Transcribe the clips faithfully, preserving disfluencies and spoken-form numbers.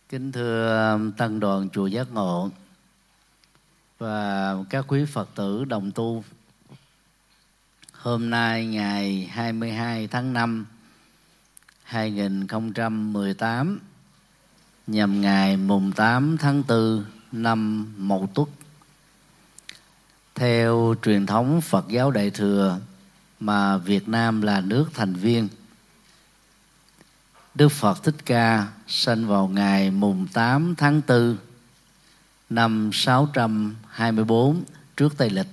Kính thưa Tăng đoàn Chùa Giác Ngộ và các quý Phật tử đồng tu, hôm nay ngày hai mươi hai tháng năm hai nghìn không trăm mười tám, nhằm ngày mùng tám tháng tư năm Mậu Tuất. Theo truyền thống Phật giáo Đại Thừa mà Việt Nam là nước thành viên, Đức Phật Thích Ca sanh vào ngày mùng tám tháng tư năm sáu trăm hai mươi bốn trước Tây Lịch.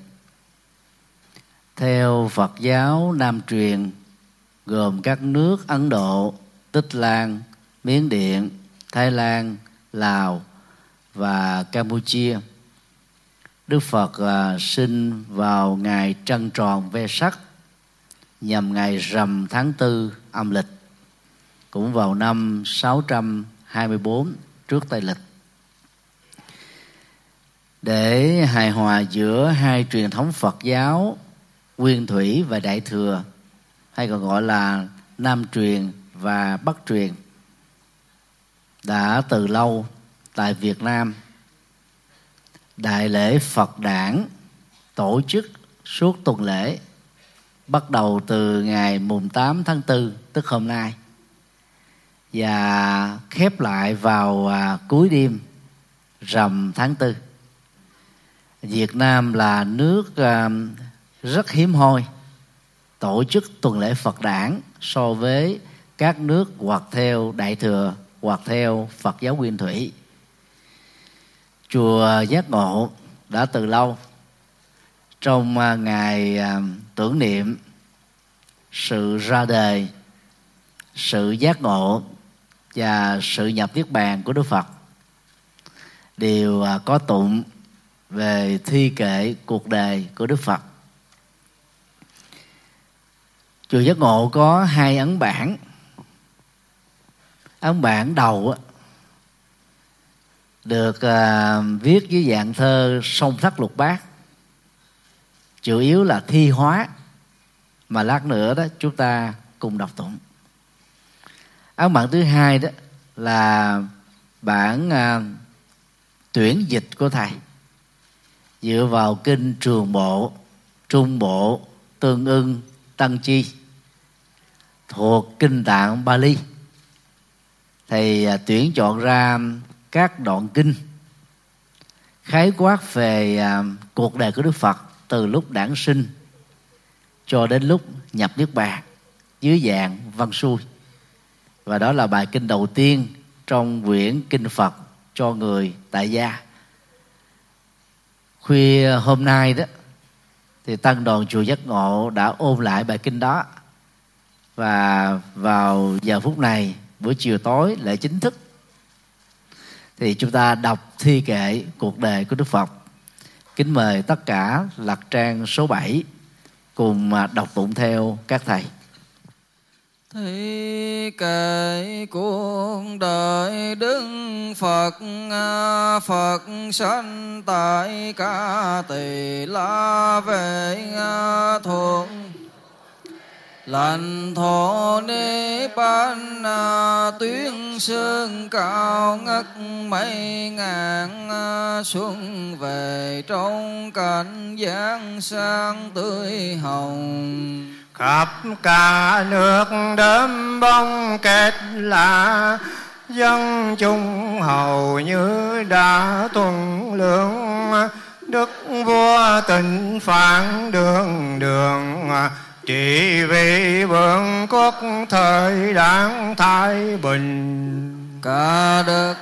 Theo Phật giáo Nam truyền gồm các nước Ấn Độ, Tích Lan, Miến Điện, Thái Lan, Lào và Campuchia, Đức Phật uh, sinh vào ngày trăng tròn Vesak, nhằm ngày rằm tháng tư âm lịch, cũng vào năm sáu trăm hai mươi bốn trước Tây Lịch. Để hài hòa giữa hai truyền thống Phật giáo Nguyên Thủy và Đại Thừa, hay còn gọi là Nam truyền và Bắc truyền, đã từ lâu tại Việt Nam, Đại lễ Phật Đản tổ chức suốt tuần lễ, bắt đầu từ ngày mùng tám tháng tư, tức hôm nay, và khép lại vào à, cuối đêm rằm tháng tư. Việt Nam là nước à, rất hiếm hoi tổ chức tuần lễ Phật Đản so với các nước hoặc theo Đại Thừa hoặc theo Phật giáo Nguyên Thủy. Chùa Giác Ngộ đã từ lâu trong à, ngày à, tưởng niệm sự ra đời, sự giác ngộ và sự nhập niết bàn của Đức Phật đều à, có tụng về thi kệ cuộc đời của Đức Phật. Chùa Giác Ngộ có hai ấn bản. Ấn bản đầu á, được à, viết dưới dạng thơ song thất lục bát, chủ yếu là thi hóa, mà lát nữa đó chúng ta cùng đọc tụng. Ấn bản thứ hai đó là bản à, tuyển dịch của thầy, dựa vào kinh Trường Bộ, Trung Bộ, Tương Ưng, Tăng Chi thuộc kinh tạng Bali. Thầy à, tuyển chọn ra các đoạn kinh khái quát về à, cuộc đời của Đức Phật từ lúc đản sinh cho đến lúc nhập niết bàn dưới dạng văn xuôi. Và đó là bài kinh đầu tiên trong quyển kinh Phật cho người tại gia. Khuya hôm nay đó thì Tăng đoàn Chùa Giác Ngộ đã ôn lại bài kinh đó, và vào giờ phút này buổi chiều tối lễ chính thức thì chúng ta đọc thi kệ cuộc đời của Đức Phật. Kính mời tất cả lật trang số bảy cùng đọc tụng theo các thầy. Thi kệ cuộc đời Đức Phật, Phật sanh tại Ca Tỳ La Vệ thuộc lãnh thổ Nê Ban, tuyên sơn cao ngất mấy ngàn xuân về trong cảnh giang sang tươi hồng. Khắp cả nước đơm bông kết lạ, dân chúng hầu như đã tuân lương. Đức vua Tịnh Phạn đường đường, trị vì vương quốc thời đáng thái bình. Cả đất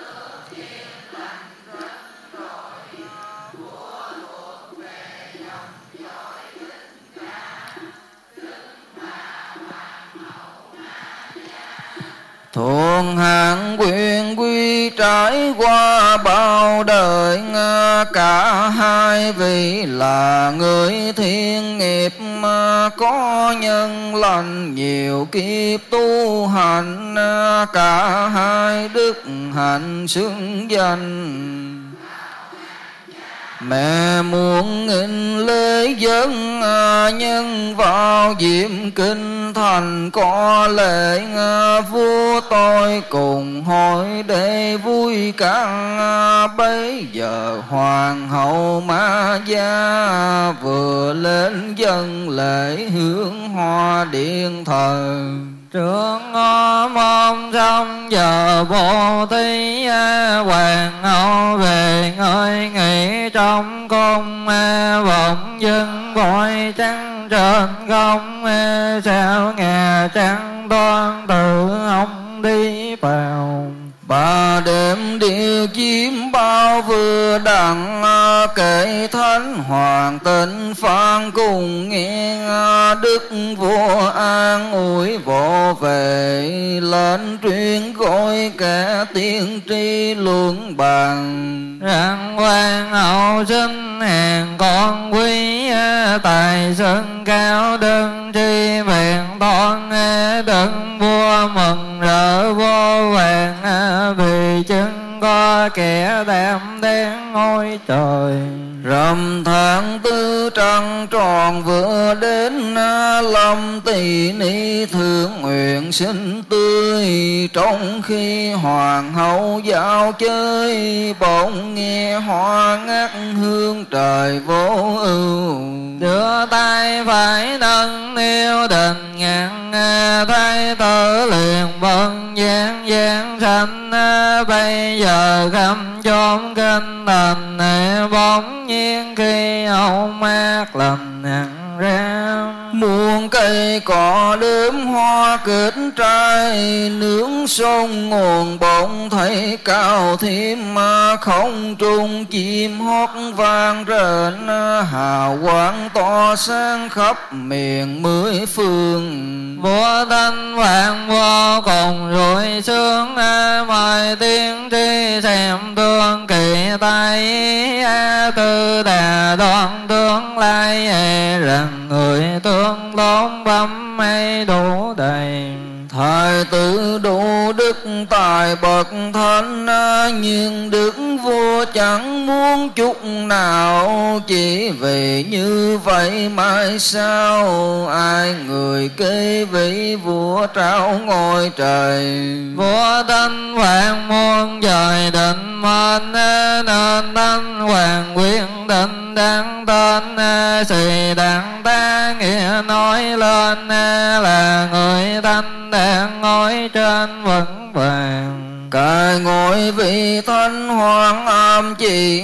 thuần hạng quyền quy trải qua bao đời, cả hai vị là người thiên nghiệp, có nhân lành nhiều kiếp tu hành, cả hai đức hạnh xứng danh. Mẹ muốn nghìn lễ dân nhân vào diệm kinh thành có lễ vua tôi cùng hỏi để vui càng. Bấy giờ hoàng hậu Ma Gia vừa lên dân lễ hướng hoa điện thờ. Trưởng ngõ môn xong giờ vô thí hoàng hậu về ngơi nghỉ trong cung. Bỗng dưng vội trắng trên không sao nhà trắng toan tự ông đi vào. Ba đêm điệu chim bao vừa đặng kể thánh hoàng tịnh phan cùng nghe. Đức vua an ủi vỗ về lên truyền gọi kẻ tiên tri luận bàn. Rằng hoàng hậu sinh hàng con quý tài sơn cao đơn tri vẹn toàn. Đức vua mừng rỡ vô vàng vì chân có kẻ đảm đen ngôi trời. Rằm tháng tư trăng tròn vừa đến lâm tỳ ni thượng nguyện sinh tươi. Trong khi hoàng hậu dạo chơi bỗng nghe hoa ngát hương trời vô ưu. Đưa tay phải nâng niu đình ngàn thái tử liền vân giang giang xanh. Bây giờ khắp chốn kinh thành bỗng nhiên khi hậu mát lành hẳn ra. Muôn cây cỏ đơm hoa kết trai nướng sông nguồn bỗng thấy cao thêm. Không trung chim hót vang rền hào quang tỏ sáng khắp miền mười phương. Vua thanh hoàng vô cùng rồi sướng mời tiên tri xem tương kỳ tay. Tư đà đoan tương lai rằng người tương tốn bấm hay đủ đầy. Thái tử đủ đức tài bậc thánh nhưng đức vua chẳng muốn chút nào. Chỉ vì như vậy mai sau ai người kế vị vua trao ngôi trời. Vua thanh hoàng muôn dời định mệnh nên thanh hoàng quyết định đáng tên. Xì đặng ta nghĩa nói lên là người thanh đang ngồi trên vững vàng. Cài ngôi vị thanh hoàng am chỉ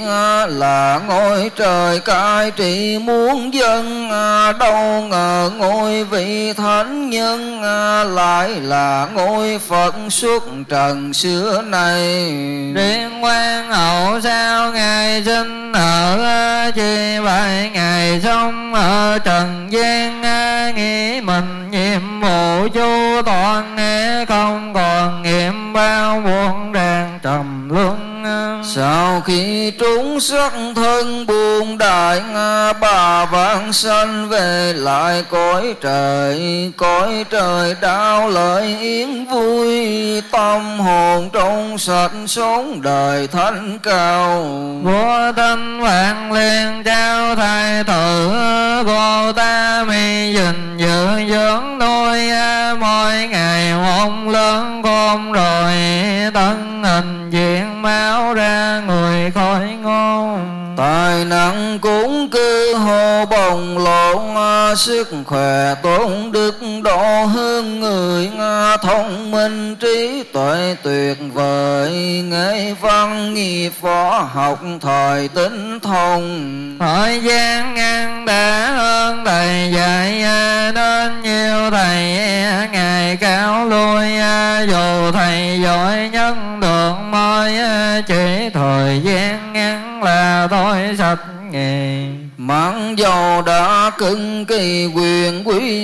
là ngôi trời cai trị muôn dân. Đâu ngờ ngôi vị thánh nhân lại là ngôi Phật xuất trần xưa này. Riêng quan hậu sao ngài sinh ở chi vậy ngài sống ở trần gian. Nghĩ mình nhiệm vụ chu toàn không còn nghiệm bao buồn đang trầm luân. Sau khi trúng sắc thân buông đại bà vãng sanh về lại cõi trời. Cõi trời đau lợi yến vui tâm hồn trong sạch sống đời thánh cao. Vua thanh hoàng liền trao thái tử cô ta mi gìn giữ dưỡng nuôi. Mỗi ngày một lớn con rồi tân hình diện máu ra người khỏi ngon. Tài năng cũng cứ hồ bồng lộn sức khỏe tôn đức độ hơn người. Thông minh trí tuệ tuyệt vời nghệ văn nghiệp võ học thời tinh thông. Thời gian ngăn đã hơn thầy dạy nên nhiều thầy ngày cao lui. Dù thầy giỏi nhất được mới chỉ thời gian ngắn là thôi sạch nghề. Mãn dầu đã cưng kỳ quyền quý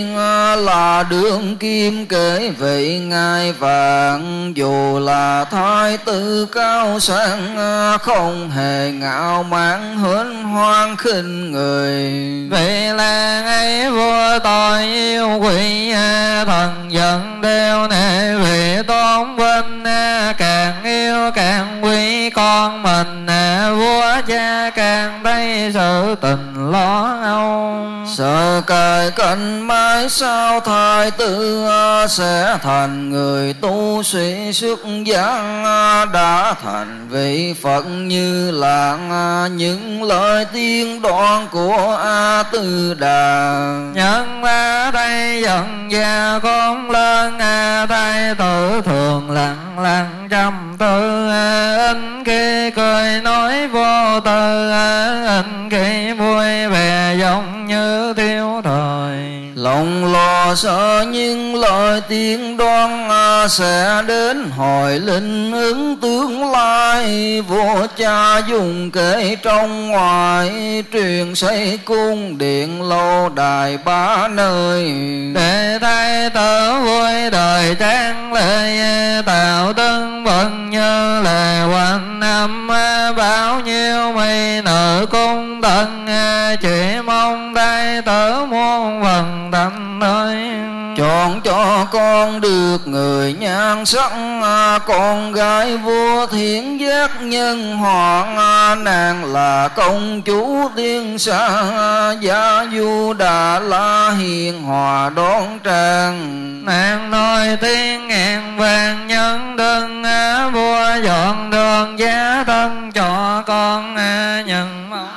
là đương kim kể vị ngai vàng. Dù là thái tử cao sang không hề ngạo mạn hớn hoang khinh người. Vì là ấy vua tôi yêu quý thần giận đeo nệ vị tôn vinh. Càng yêu càng quý con mình vua cha càng đang thấy sự tình lo âu. Sợ cài cạnh mãi sao thái tử sẽ thành người tu sĩ xuất gia, đã thành vị Phật Như Lai. Những lời tiên đoan của A Tư Đà nhân ta đây dần già con lên, thái tử thường lặng lặng trầm tư, in khi cười nói vô tư, in khi vui vẻ giống như thiếu thời. Lòng lo sợ những lời tiên đoan sẽ đến hồi linh ứng tương lai. Vua cha dùng kể trong ngoài, truyền xây cung điện lâu đài ba nơi. Để thái tử vui đời trang lệ, tạo tân bận như lệ quanh năm. Bao nhiêu mỹ nữ cung tận, chỉ mong thái tử muôn phần thành nơi. Chọn cho con được người nhan sắc, con gái vua thiện giác nhân hoàng. Nàng là công chúa tiên sa, gia du Đà La hiền hòa đón trang. Nàng nói tiếng ngàn vàng nhân đừng, vua dọn đường giá thân cho con nhận mong.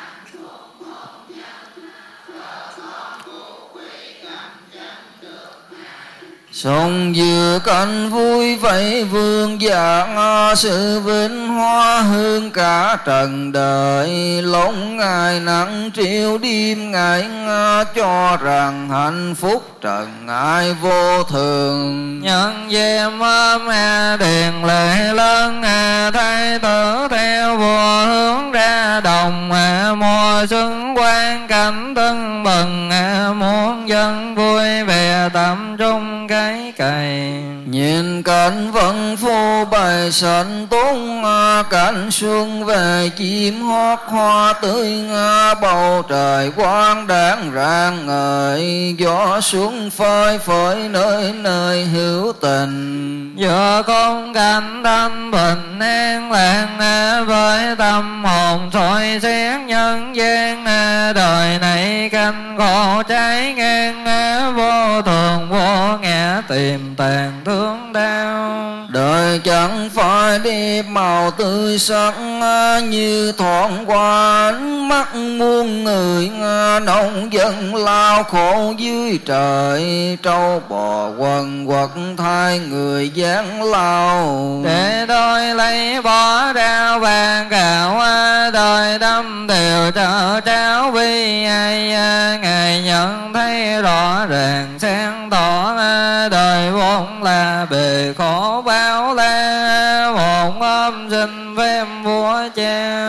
Sông dừa canh vui vậy vương dạng, sự vinh hoa hương cả trần đời. Lông ngày nắng triều đêm ngày, cho rằng hạnh phúc trần ai vô thường. Nhân dêm mẹ đèn lệ lớn, thái tử theo vua hướng ra đồng. Mùa xuân quan cảnh tưng bừng, muốn dân vui vẻ tập trung cái cày. Nhìn cảnh vân phu bày sanh tốn, cảnh xuân về chim hót hoa tươi. Bầu trời quang đãng rạng ngời, gió xuống phơi phới nơi nơi hữu tình. Giờ con cảnh thanh bình an làng, với tâm hồn soi xét nhân gian. Đời này canh khổ trái ngang, vô thường vô ngã tìm tàn thương đau. Đời chẳng phải đi màu tươi sắc, như thoáng qua ánh mắt muôn người. Nông dân lao khổ dưới trời, trâu bò quần quật thay người giáng lao. Để tôi lấy bỏ rau vàng gạo, đời đâm đều trợ tráo vì ai. Ngài nhận thấy rõ ràng sáng tỏ, đời vốn là bề khổ bao la. Một âm sinh phép vua cha,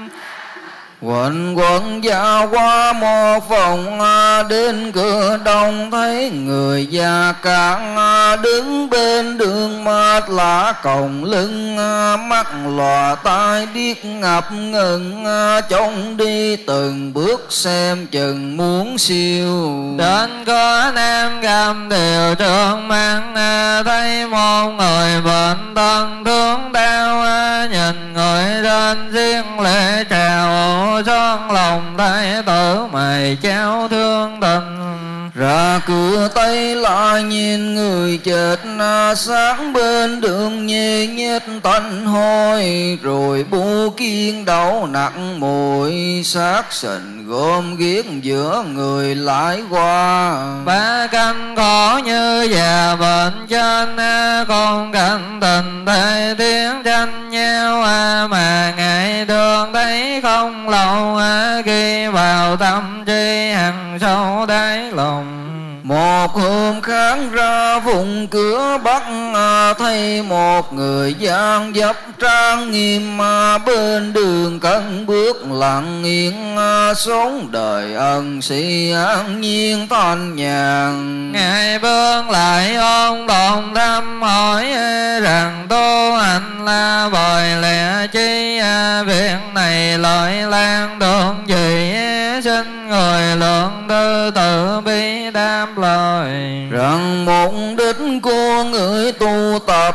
quận quận dạo qua một vòng, đến cửa đông thấy người già cạn. Đứng bên đường mát lá còng lưng, mắt lòa tai điếc ngập ngừng. Trông đi từng bước xem chừng muốn siêu. Đến có nam gam đều trương mang, thấy một người bệnh thân thương đau. Nhìn người trên riêng lễ chào, son lòng thái tử mày trao thương tình. Ra cửa Tây lại nhìn người chết, sáng bên đường nhê nhết tanh hôi. Rồi bu kiên đậu nặng mùi, xác sình gom ghiếc giữa người lái qua. Ba canh khổ như già bệnh trên, con cảnh tình thề tiếng tranh nhau. Mà ngày đường thấy không lâu, ghi vào tâm trí hằng sâu đáy lòng. Một hôm kháng ra vùng cửa Bắc, thấy một người gian dấp trang nghiêm. Bên đường cân bước lặng yên, sống đời ân sĩ an nhiên thanh nhàn. Ngài bước lại ôn tồn thăm hỏi, rằng tu hành là bồi lẽ chi. Việc này lợi lan đường gì, xin người lượng tư tự bi đáp lời. Rằng mục đích của người người tu tập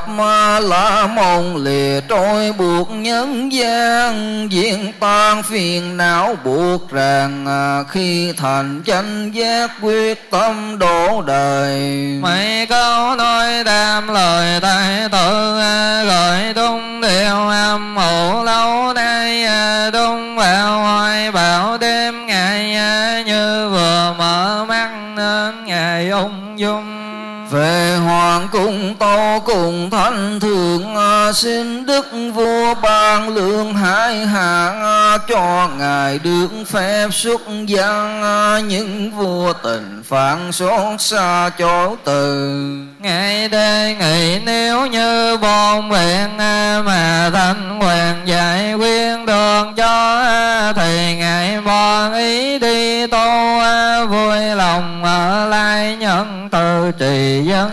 là mong lìa trôi buộc nhân gian, diện tan phiền não buộc ràng, khi thành chánh giác quyết tâm đổ đời. Mấy câu nói đam lời tại tự, gọi tung điều âm mộ lâu nay, tung vào hoài bảo đêm ngày, như vừa mở mắt nên ngày ung dung. Về hoàng cung tâu cùng thánh thượng, xin đức vua ban lượng hai hạng, cho ngài được phép xuất dân, những vua tình phản xót xa chỗ từ. Ngài đề nghị nếu như bổn nguyện mà thanh hoàng giải quyết được cho, thì ngài bỏ ý đi tu, vui lòng ở lại nhân từ trì dân.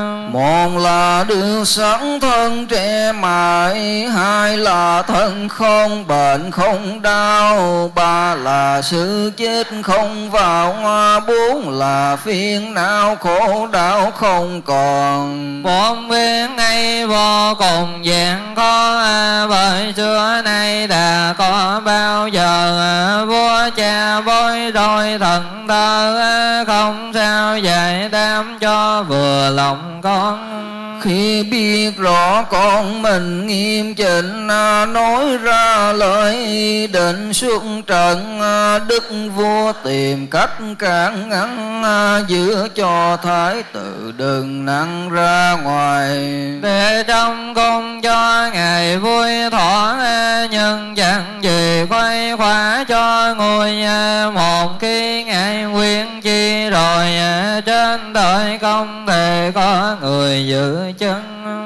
Một là được sống thân trẻ mãi, hai là thân không bệnh không đau, ba là sự chết không vào, bốn là phiền não khổ đau không còn. Bổn nguyện ấy vô cùng gian khó, bởi xưa nay đã có bao giờ vua cha bối rối thần thơ, không sao giải đáp cho vừa lòng con. Khi biết rõ con mình nghiêm chỉnh, nói ra lời định xuất trận, đức vua tìm cách cản ngăn, giữ cho thái tử đừng năng ra ngoài. Để trong cung cho ngài vui thỏa, nhưng chẳng gì khoái khóa cho ngôi. Một khi ngài nguyên chi rồi, trên đời không thể có người giữ chân.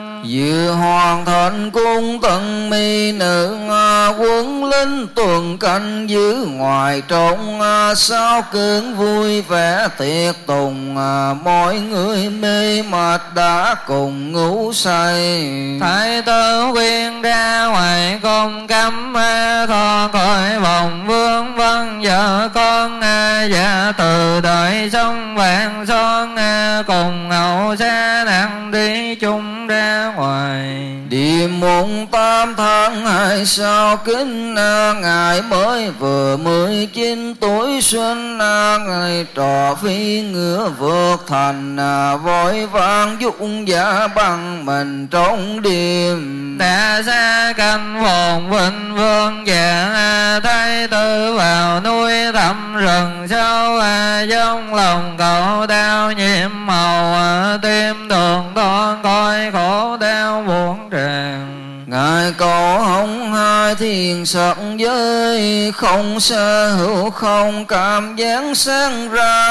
Dự hoàn thành cung tận mi nữ, quân lính tuần canh giữ ngoài trong, sao cơn vui vẻ tiệc tùng, mọi người mê mệt đã cùng ngủ say. Thái tử khuyên ra ngoài cung cấm, thọ khỏi vòng vương vân vợ con, và từ đời sống vàng son, cùng hậu xa nặng đi chung ra ngoài. Đi mùng tám tháng hai sao kính, ngài mới vừa mười chín tuổi xuân, ngài trò phi ngựa vượt thành, vội vàng dũng giả bằng mình trong đêm. Đã xa canh phồn vinh vương dạ, thái tử vào núi thẳm rừng sâu, trong lòng cậu đau nhiễm màu, tim đường con coi khổ đau buồn tràn. Ngài cầu hồng hai thiên sắc giới, không xa hữu không cảm giác sáng ra,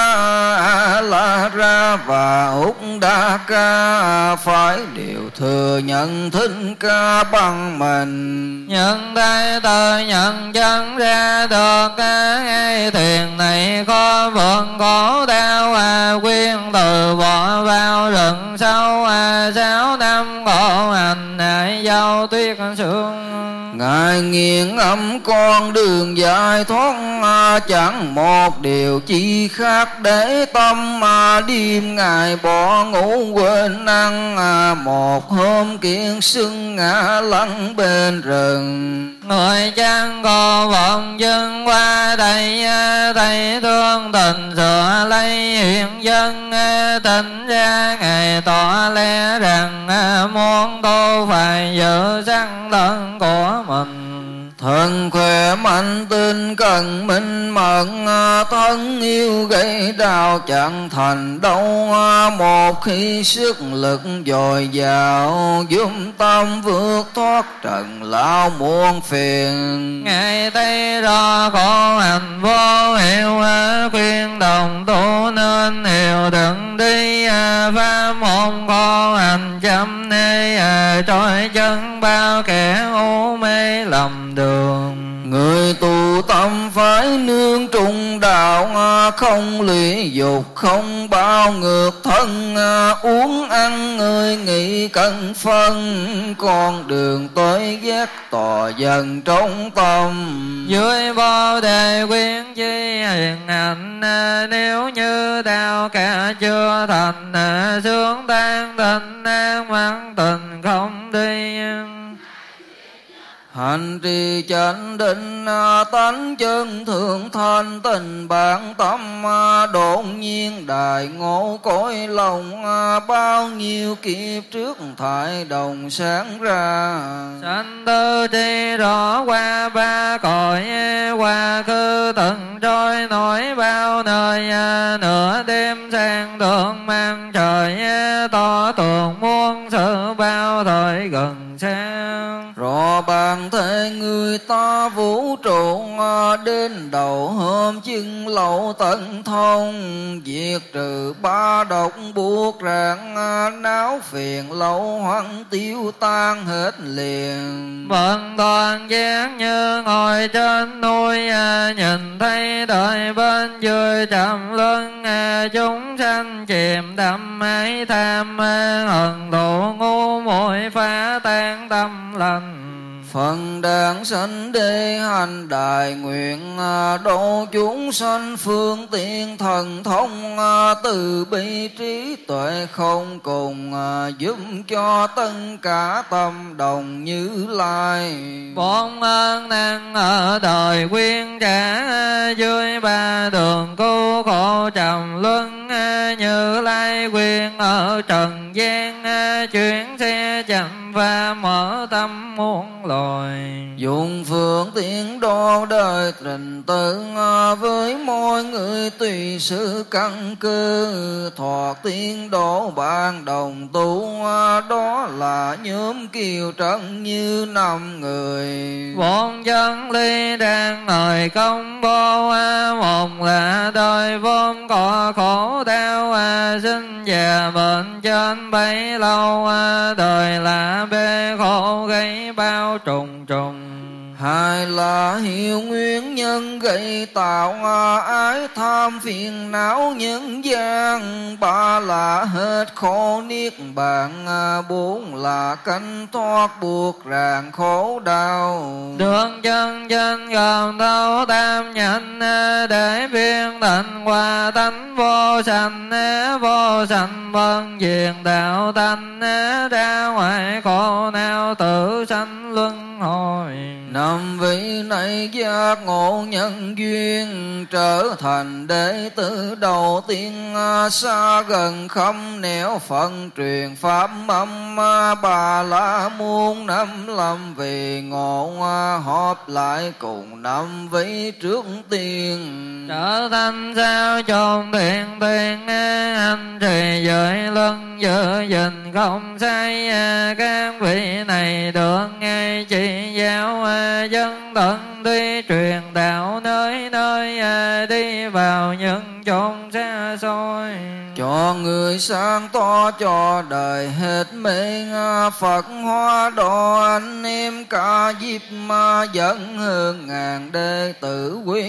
La Ra và Úc Đa Ca phải đều thừa nhận thính ca bằng mình. Nhân thái tử nhận chân ra được, ngay thiền này có vượng khổ đau, quyên từ bỏ vào rừng sâu, sáu năm khổ hành hại dâu tuyết sương. Ngài nghiền âm con đường giải thoát, chẳng một điều chi khác để tâm, đêm ngài bỏ ngủ quên ăn, một hôm kiên sưng ngã lăn bên rừng. Người chẳng có vọng dưng qua đây, thầy thương tình sửa lấy hiện dân, tỉnh ra ngài tỏ lẽ rằng muốn tu phải giữ sắc thân của mình. Thân khỏe mạnh tinh cần minh mẫn, thân yêu gây đau chẳng thành đâu, một khi sức lực dồi dào, giúp tâm vượt thoát trần lao muôn phiền. Ngài thấy rõ khổ hành vô hiệu, khuyên đồng tu nên hiểu đừng đi, pháp môn khổ hành chấm nê, trôi chân bao kẻ u mê lầm đường. Người tu Tự tâm phải nương trung đạo, không lụy dục không bao ngược thân. Uống ăn người nghĩ cân phân, con đường tối giác tỏ dần trong tâm. Dưới Bồ Đề quyến chi hiền hạnh, nếu như đạo cả chưa thành, sướng tan tình an văn tình không đi. Hành trì chánh định tánh chân thượng thanh, tình bản tâm đột nhiên đại ngộ cõi lòng. Bao nhiêu kiếp trước thải đồng sáng ra, sanh tư tri rõ qua ba cõi. Qua khứ từng trôi nổi bao nơi, nửa đêm sang tượng mang trời. To tường muôn sự bao thời gần xa, rõ bàn thể người ta vũ trụ. Đến đầu hôm chân lậu tận thông, diệt trừ ba độc buộc ràng. Náo phiền lâu hoang tiêu tan hết liền. Vận toàn giác như ngồi trên núi, nhìn thấy đời bên dưới trầm luân. Chúng sanh chìm đắm ái tham, hận thù ngu muội phá tan tâm lành. Phần đàn sanh đế hành đại nguyện, độ chúng sanh phương tiện thần thông. Từ bi trí tuệ không cùng, giúp cho tất cả tâm đồng Như Lai. Bốn ơn năng ở đời quyên trả, dưới ba đường cứu khổ trầm luân. Như Lai quyên ở trần gian, chuyển xe chậm và mở tâm muôn loài. Dùng phương tiện độ đời trình tự, với mỗi người tùy sự căn cơ. Thoạt tiên độ ban đồng tu, đó là nhóm kiều trấn như năm người. Bốn chân ly đang ngồi công bố, một là đời vốn có khổ đau. Sinh già bệnh trên bấy lâu, đời là bê khổ gây bao trùng trùng. Hai là hiệu nguyên nhân gây tạo, ái tham phiền não nhân gian. Ba là hết khổ niết bàn, bốn là cánh thoát buộc ràng khổ đau. Đường chân chân gồm thấu tam nhãn, để biên tịnh hòa tánh vô sanh. Vô sanh vân diệt đạo tánh, ra ngoài khổ não tự sanh luân hồi. Năm vị này giác ngộ nhân duyên, trở thành đệ tử đầu tiên. Xa gần khâm nẻo phân truyền pháp âm, Bà La Môn năm lâm vì ngộ. Họp lại cùng năm vị trước tiên, trở thành sao chôn thiện thiên. Anh trì giới luân giữ gìn không sai, các vị này được ngay chỉ giáo. Dân tận đi truyền đạo nơi nơi, đi vào những chốn xa xôi. cho người sáng to cho đời hết mê. Phật hóa độ anh em cả dịp mà dẫn hơn ngàn đệ tử quy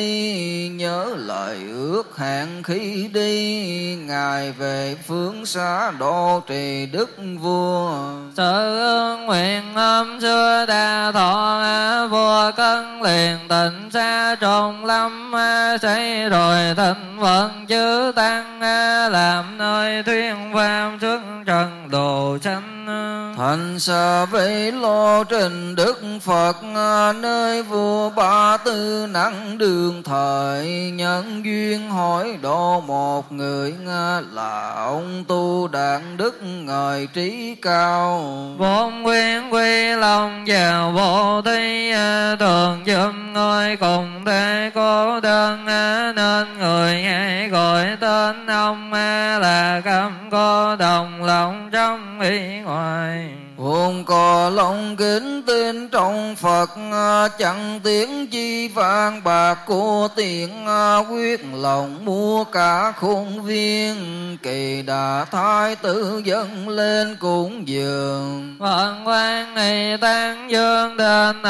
y. Nhớ lời ước hẹn khi đi, ngài về phương xa độ trì đức vua. Sự ương nguyện hôm xưa đa thọ, vua cân liền tịnh xa trồn lâm. Xây rồi thịnh vận chư tăng, làm nơi thuyên pháp xuất trần đồ sanh. Thành xa vĩ lô trình đức Phật, nơi vua ba tư nắng đường thời. Nhân duyên hỏi độ một người, là ông tu đặng đức ngời trí cao. Bốn quyến quy lòng vào vô thi, thường dùm ngôi cùng thế cô đơn. Nên người hãy gọi tên ông, là cam cô đồng lòng trong ý ngoài. Vốn có lòng kính tin trong Phật, chẳng tiếng chi vàng bạc của tiền, quyết lòng mua cả khuôn viên. Kỳ đà thái tử dâng lên cúng dường, Phật quan này tăng dương đền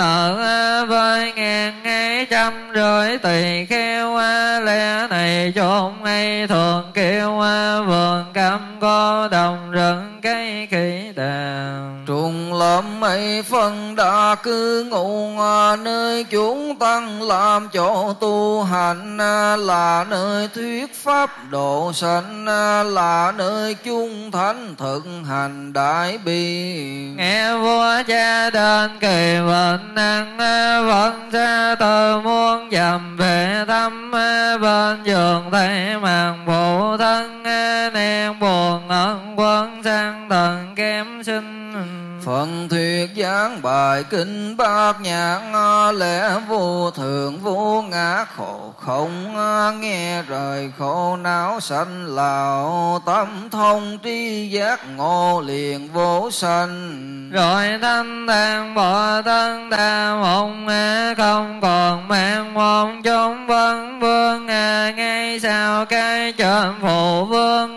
ở với ngàn ngay trăm rưỡi tỳ kheo. Lẽ này chốn ngay thường kêu vườn cam có đồng rừng cây kỳ đàn. Trùng lâm ấy phân đã cư ngụ, nơi chúng tăng làm chỗ tu hành, là nơi thuyết pháp độ sanh, là nơi chúng thánh thực hành đại bi. Nghe vua cha đến kỳ bệnh năng, vẫn xa từ muôn dặm về thăm. Bên giường thấy màn phụ thân, nén buồn ân quân sang tận kém sinh. Phần thuyết giảng bài kinh bát nhã, lẽ vô thường vô ngã khổ không. Nghe rời khổ não sanh lão, tâm thông tri giác ngộ liền vô sanh. Rồi thanh thang bỏ thân đa mộng, không còn mang mong chúng vân vương. Ngay sau cái chân phụ vương,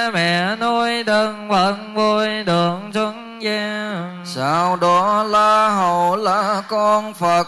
mẹ nuôi đừng vẫn vui đường xuân gian. Sau đó là hậu là con Phật,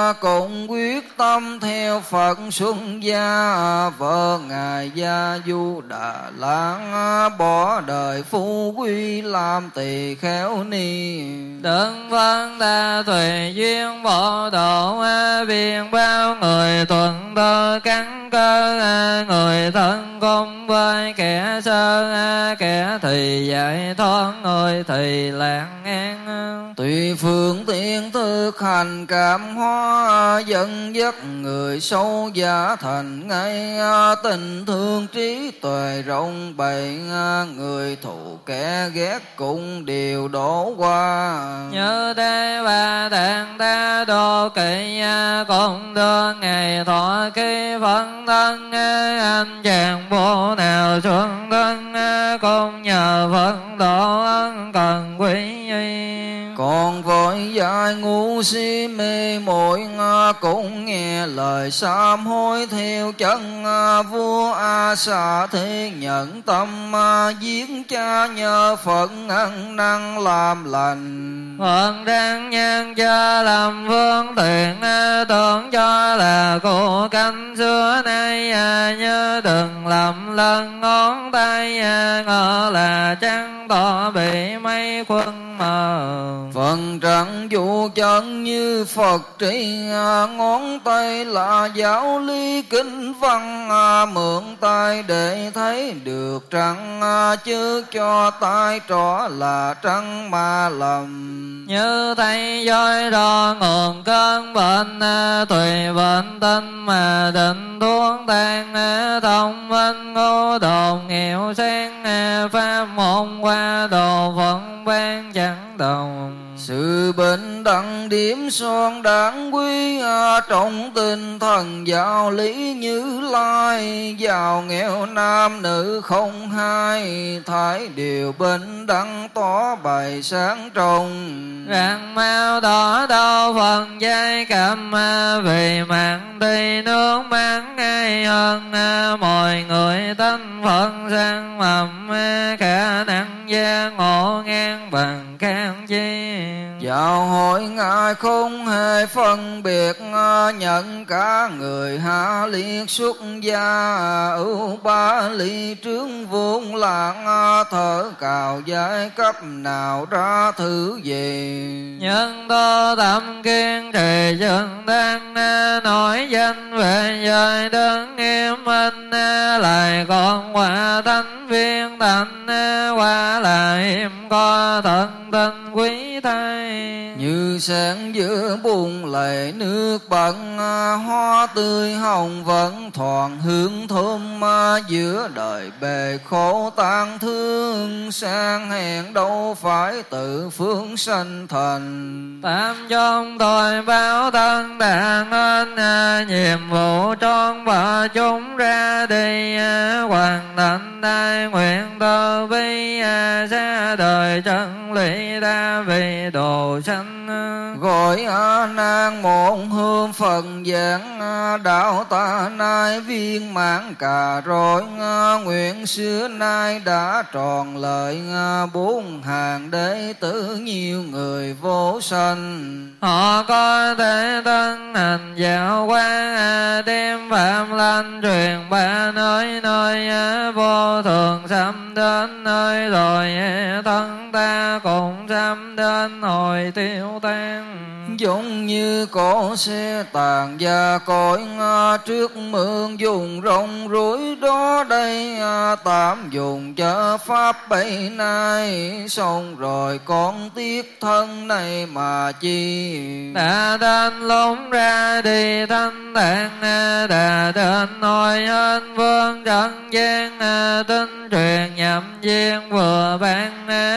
cũng quyết tâm theo Phật xuân gia. Vợ ngài Gia Du Đà Lạt, bỏ đời phú quý làm tỳ kheo ni. Đừng vân ta tùy duyên bộ độ, biên bao người tuần tơ cắn cơ. Người thân công với kẻ sơ, kẻ thì dạy thoát, người thì lạc an. Tùy phương tiện thực hành cảm hóa, dẫn dắt người sâu giả thành ngay. Tình thương trí tuệ rộng bày, người thù kẻ ghét cũng đều đổ qua. Như thế ba đàn ta đô kỵ, cũng đưa ngày thọ ký phân thân. Anh chàng bộ nào xuân thân, cũng nhờ phận độ ân cần quý y. Còn vội dại ngu si mê muội, cũng nghe lời sám hối theo chân. Vua A Xà Thế nhận tâm, giết cha nhờ Phật ăn năn làm lành. Phật đang nhân cho làm vương thiện, tưởng cho là cô canh xưa nay. Nhớ đừng làm lần ngón tay, ngờ là trăng tỏ bị mây khuân mờ. Phần trăng vũ chân như Phật tri, ngón tay là giáo lý kinh văn. Mượn tay để thấy được trăng, chứ cho tay trỏ là trăng mà lầm. Như thấy dối đo nguồn cơn bệnh, tùy bệnh tinh mà định thuốc tan. Thông minh ngô đồn nghèo sen, pháp môn qua đồ phận ban chẳng đồng. Sự bình đẳng điểm son đáng quý, trong tinh thần giáo lý Như Lai. Giàu nghèo nam nữ không hai, thái điều bình đẳng tỏ bày sáng trong. Rạng mau đỏ đâu phần giai cầm, vì mạng đi nước mắng ngay hơn. Mọi người thanh phận sang mầm, khả năng gia ngộ ngang bằng khang chi. Giáo hội ngài không hề phân biệt, nhận cả người hạ liệt xuất gia. Ưu ba ly trướng vuông lạng, thở cào giai cấp nào ra thử về. Nhân tô tâm kiên trì chân tăng, nói danh về giới đứng nghiêm minh. Lại còn quả thánh viên thành, quả là hiểm có thân tinh quý thay. Như sáng giữa bùn lầy nước bẩn, hoa tươi hồng vẫn thoảng hương thơm. Giữa đời bề khổ tang thương, sang hẹn đâu phải tự phương sanh thành. Tam trong tôi báo thân đàn ơn, nhiệm vụ tròn và chúng ra đi. Hoàn thành đại nguyện từ bi, ra đời chân lý ta vì độ sanh. Gọi A Nan một hương phần giảng, đạo ta nay viên mãn cả rồi. Nguyện xưa nay đã tròn lợi, bốn hàng đệ tử nhiều người vô sanh. Họ có thể tân hành giáo quán, đem phạm lanh truyền ba nơi nơi. Vô thường sanh đến nơi rồi, thân ta cũng sanh đến hồi tiêu tan. Giống như cỗ xe tàn và cõi, trước mương dùng rong rối đó đây. Tạm dùng cho pháp bấy nay, xong rồi con tiếc thân này mà chi. Đã đến lúc ra đi thanh thản, đã đến hồi hên vương trần gian. Tinh truyền nhậm viên vừa ban,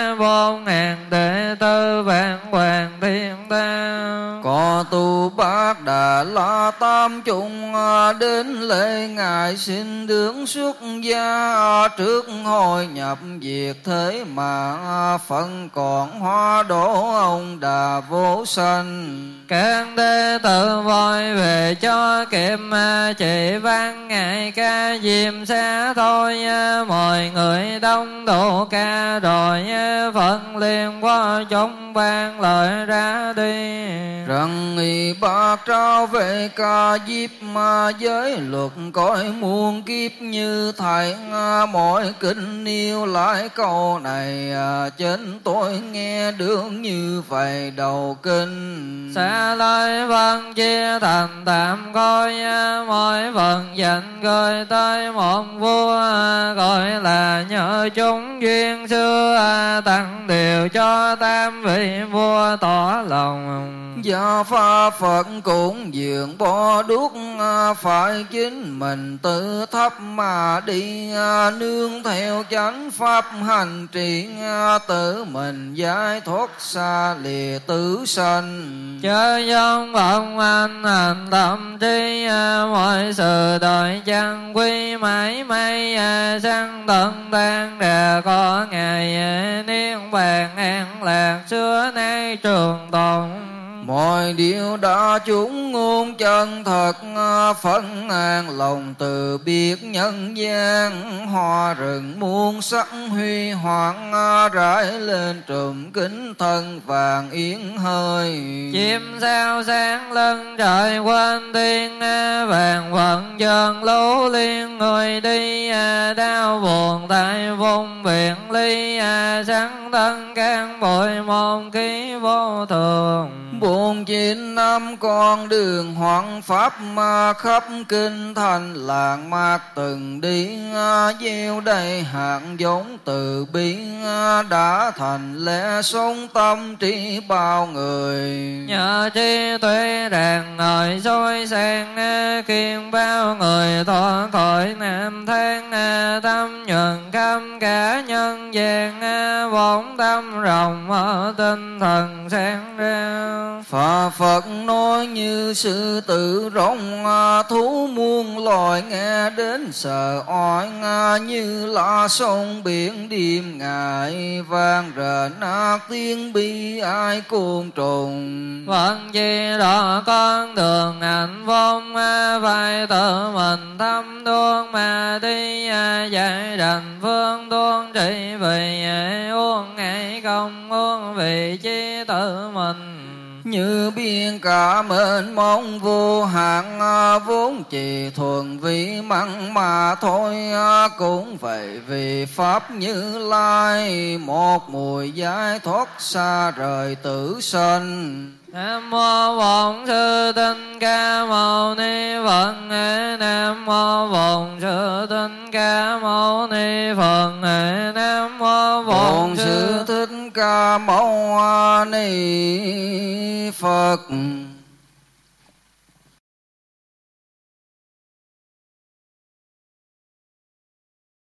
vô ngàn đệ tử vạn hoàng thiên ta. Có tu bát đà la tam chung, đến lễ ngài xin đứng xuất gia. Trước hồi nhập diệt thế mà, phân còn hóa đổ ông đà vô sanh. Các đệ tử vội về cho kịp, chỉ vang ngày ca diệm xa thôi. Mọi người đông đủ ca rồi, phận liền qua chúng ban lời ra đi. Rằng y bác trao về ca diếp, mà giới luật cõi muôn kiếp như thầy. Mỗi kinh yêu lại câu này, chính tôi nghe được như vậy đầu kinh. Xa lời vân chia thành tạm coi, mỗi phần dành gửi tới một vua. Gọi là nhờ chúng duyên xưa, tặng điều cho tam vị vua tỏ lòng. Gia pha Phật cũng dường bỏ đuốc, phải chính mình tự thấp mà đi. Nương theo chánh pháp hành trì, tự mình giải thoát xa lìa tử sanh. Chớ dông vọng anh hành tâm trí, mọi sự đời chẳng quy mãi may. Sang tận tan đã có ngày, niên bàn an lạc xưa nay trường tồn. Mọi điều đã chúng ngôn chân thật, phân an lòng từ biết nhân gian. Hoa rừng muôn sắc huy hoàng, rải lên trùm kính thân vàng yến hơi. Chim sao sáng lưng trời quên tiên, vàng vận dần lũ liên người đi. Đau buồn tại vùng biển ly, sáng thân can bội môn khí vô thường. Bốn chín năm con đường hoạn pháp, mà khắp kinh thành làng mạc từng đi. Gieo đầy hạt giống từ bi, đã thành lẽ sống tâm trí bao người. Nhờ trí tuệ đàn ngời soi sang, khiến bao người thoát khỏi năm tháng. Tâm nhuận khắp cả nhân gian, vốn tâm rộng ở tinh thần sáng ra. Phật Phật nói như sư tử rong, thú muôn loài nghe đến sợ oai. Như là sông biển đêm ngày, vang rền ác tiếng bi ai côn trùng. Vẫn chỉ đó con đường hạnh vong, phải tự mình thăm đuông mà đi. Dạy đành phương tuôn trị vì uống ngày không uống vì chi tự mình. Như biển cả mênh mông vô hạn, vốn chỉ thuần vì mặn mà thôi. Cũng vậy vì pháp Như Lai, một mùi giải thoát xa rời tử sanh. Nam mô Bổn Sư Thích Ca Mâu Ni Phật. Nam mô Bổn Sư Thích Ca Mâu Ni Phật. Nam mô Bổn Sư Thích Ca Mâu Ni Phật.